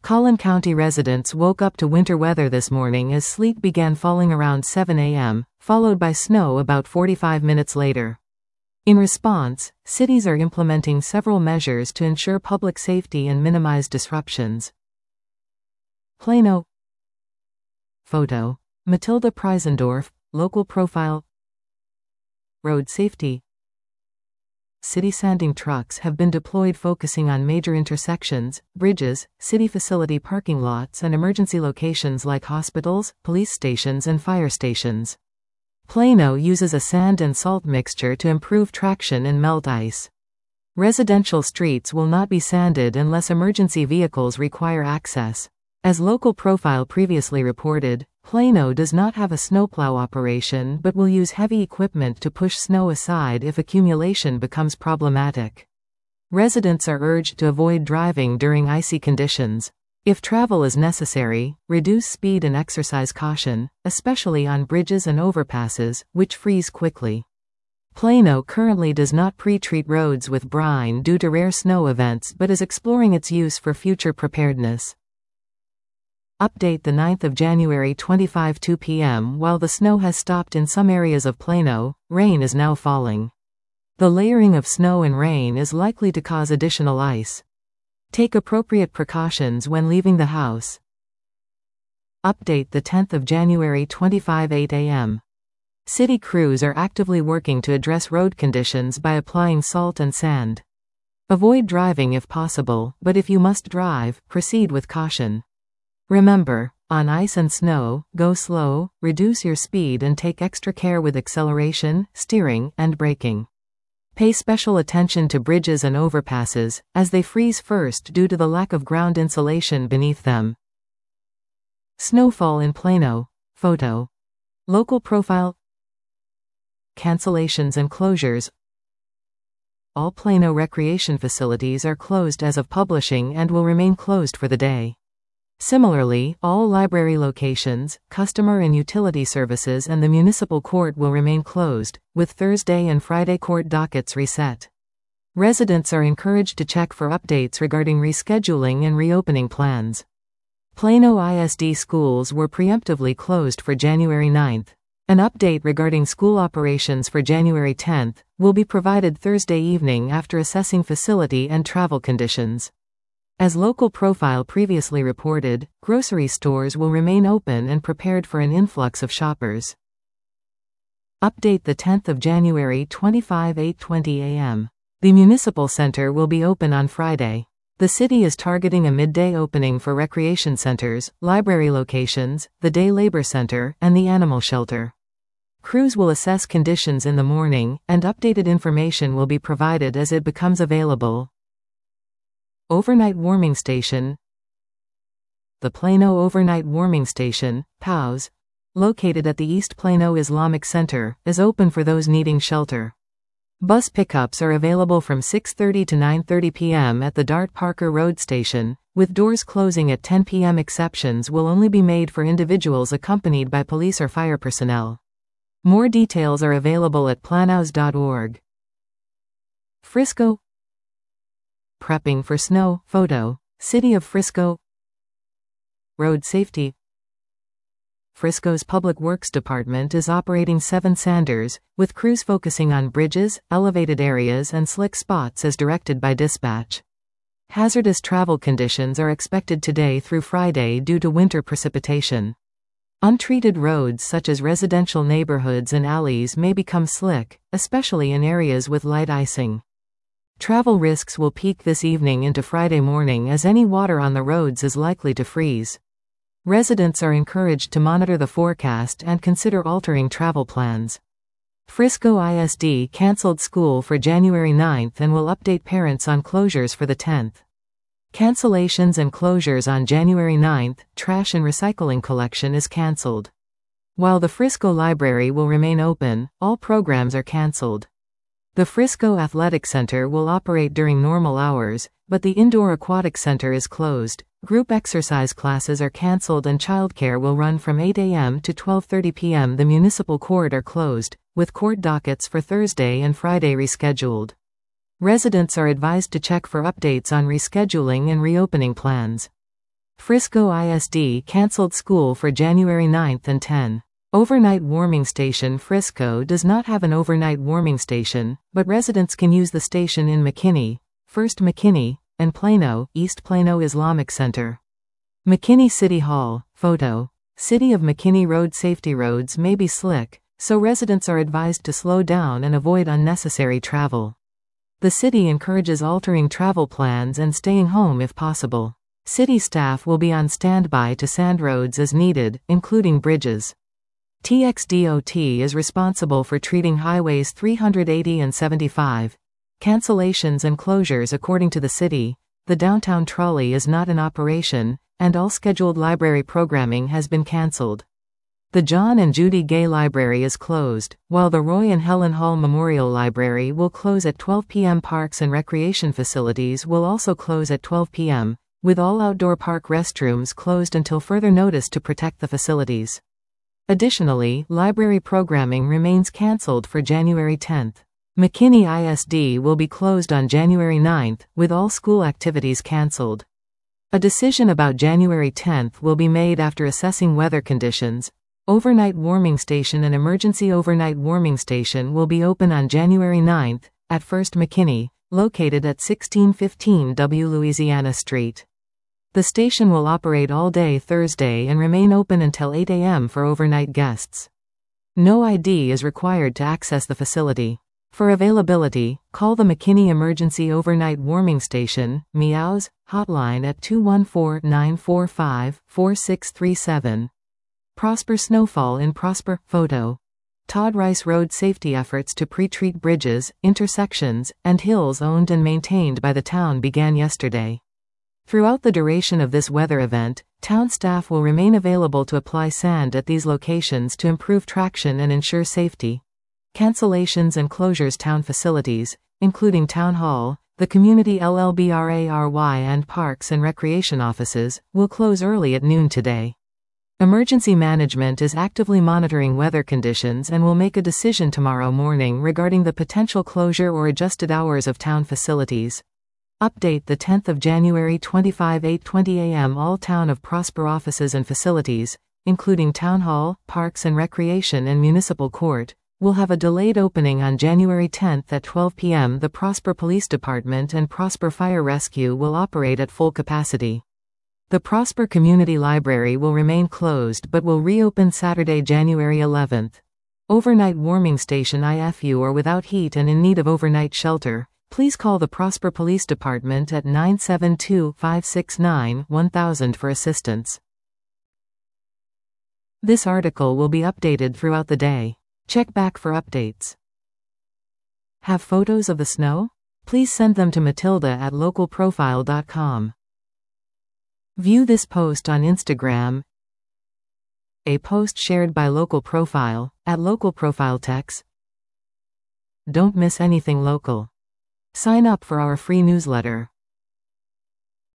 Collin County residents woke up to winter weather this morning as sleet began falling around 7 a.m., followed by snow about 45 minutes later. In response, cities are implementing several measures to ensure public safety and minimize disruptions. Plano. Photo. Matilda Preisendorf, local profile. Road safety. City sanding trucks have been deployed focusing on major intersections, bridges, city facility parking lots and emergency locations like hospitals, police stations and fire stations. Plano uses a sand and salt mixture to improve traction and melt ice. Residential streets will not be sanded unless emergency vehicles require access. As Local Profile previously reported, Plano does not have a snowplow operation but will use heavy equipment to push snow aside if accumulation becomes problematic. Residents are urged to avoid driving during icy conditions. If travel is necessary, reduce speed and exercise caution, especially on bridges and overpasses, which freeze quickly. Plano currently does not pre-treat roads with brine due to rare snow events but is exploring its use for future preparedness. Update the 9th of January 25 2 p.m. While the snow has stopped in some areas of Plano, rain is now falling. The layering of snow and rain is likely to cause additional ice. Take appropriate precautions when leaving the house. Update the 10th of January 25 8 a.m. City crews are actively working to address road conditions by applying salt and sand. Avoid driving if possible, but if you must drive, proceed with caution. Remember, on ice and snow, go slow, reduce your speed and take extra care with acceleration, steering, and braking. Pay special attention to bridges and overpasses, as they freeze first due to the lack of ground insulation beneath them. Snowfall in Plano. Photo. Local profile. Cancellations and closures. All Plano recreation facilities are closed as of publishing and will remain closed for the day. Similarly, all library locations, customer and utility services and the municipal court will remain closed, with Thursday and Friday court dockets reset. Residents are encouraged to check for updates regarding rescheduling and reopening plans. Plano ISD schools were preemptively closed for January 9th. An update regarding school operations for January 10th will be provided Thursday evening after assessing facility and travel conditions. As Local Profile previously reported, grocery stores will remain open and prepared for an influx of shoppers. Update the 10th of January 25 8:20 a.m. The Municipal Center will be open on Friday. The city is targeting a midday opening for recreation centers, library locations, the Day Labor Center, and the animal shelter. Crews will assess conditions in the morning, and updated information will be provided as it becomes available. Overnight Warming Station. The Plano Overnight Warming Station, POWS, located at the East Plano Islamic Center, is open for those needing shelter. Bus pickups are available from 6:30 to 9:30 p.m. at the Dart Parker Road Station, with doors closing at 10 p.m. Exceptions will only be made for individuals accompanied by police or fire personnel. More details are available at planows.org. Frisco. Prepping for snow. Photo. City of Frisco. Road safety. Frisco's Public Works Department is operating 7 sanders, with crews focusing on bridges, elevated areas and slick spots as directed by dispatch. Hazardous travel conditions are expected today through Friday due to winter precipitation. Untreated roads such as residential neighborhoods and alleys may become slick, especially in areas with light icing. Travel risks will peak this evening into Friday morning as any water on the roads is likely to freeze. Residents are encouraged to monitor the forecast and consider altering travel plans. Frisco ISD canceled school for January 9th and will update parents on closures for the 10th. Cancellations and closures on January 9th, trash and recycling collection is canceled. While the Frisco Library will remain open, all programs are canceled. The Frisco Athletic Center will operate during normal hours, but the Indoor Aquatic Center is closed. Group exercise classes are canceled and childcare will run from 8 a.m. to 12:30 p.m. The municipal court are closed, with court dockets for Thursday and Friday rescheduled. Residents are advised to check for updates on rescheduling and reopening plans. Frisco ISD canceled school for January 9 and 10. Overnight warming station. Frisco does not have an overnight warming station, but residents can use the station in McKinney, First McKinney, and Plano, East Plano Islamic Center. McKinney City Hall. Photo. City of McKinney road. Safety. Roads may be slick, so residents are advised to slow down and avoid unnecessary travel. The city encourages altering travel plans and staying home if possible. City staff will be on standby to sand roads as needed, including bridges. TXDOT is responsible for treating highways 380 and 75. Cancellations and closures. According to the city, the downtown trolley is not in operation, and all scheduled library programming has been canceled. The John and Judy Gay Library is closed, while the Roy and Helen Hall Memorial Library will close at 12 p.m. Parks and recreation facilities will also close at 12 p.m., with all outdoor park restrooms closed until further notice to protect the facilities. Additionally, library programming remains canceled for January 10. McKinney ISD will be closed on January 9, with all school activities canceled. A decision about January 10 will be made after assessing weather conditions. Overnight warming station. An emergency overnight warming station will be open on January 9 at First McKinney, located at 1615 W Louisiana Street. The station will operate all day Thursday and remain open until 8 a.m. for overnight guests. No ID is required to access the facility. For availability, call the McKinney Emergency Overnight Warming Station, MEOWS, hotline at 214-945-4637. Prosper. Snowfall in Prosper. Photo. Todd Rice Road. Safety efforts to pre-treat bridges, intersections, and hills owned and maintained by the town began yesterday. Throughout the duration of this weather event, town staff will remain available to apply sand at these locations to improve traction and ensure safety. Cancellations and closures. Town facilities, including Town Hall, the Community LLBRARY and Parks and Recreation offices, will close early at noon today. Emergency management is actively monitoring weather conditions and will make a decision tomorrow morning regarding the potential closure or adjusted hours of town facilities. Update. The 10th of January 25 8:20 a.m. All Town of Prosper offices and facilities, including Town Hall, Parks and Recreation and Municipal Court, will have a delayed opening on January 10 at 12 p.m. The Prosper Police Department and Prosper Fire Rescue will operate at full capacity. The Prosper Community Library will remain closed but will reopen Saturday, January 11. Overnight warming station. If you are without heat and in need of overnight shelter, please call the Prosper Police Department at 972-569-1000 for assistance. This article will be updated throughout the day. Check back for updates. Have photos of the snow? Please send them to matilda@localprofile.com. View this post on Instagram. A post shared by Local Profile, @LocalProfileTex. Don't miss anything local. Sign up for our free newsletter.